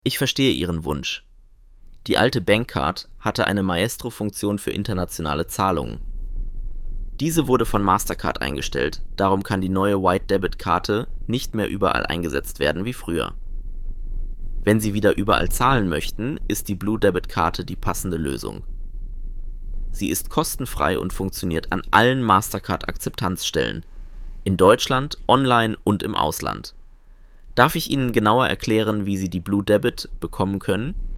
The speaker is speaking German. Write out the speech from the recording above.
Ich verstehe Ihren Wunsch. Die alte Bankcard hatte eine Maestro-Funktion für internationale Zahlungen. Diese wurde von Mastercard eingestellt, darum kann die neue White-Debit-Karte nicht mehr überall eingesetzt werden wie früher. Wenn Sie wieder überall zahlen möchten, ist die Blue-Debit-Karte die passende Lösung. Sie ist kostenfrei und funktioniert an allen Mastercard-Akzeptanzstellen, in Deutschland, online und im Ausland. Darf ich Ihnen genauer erklären, wie Sie die Blue Debit bekommen können?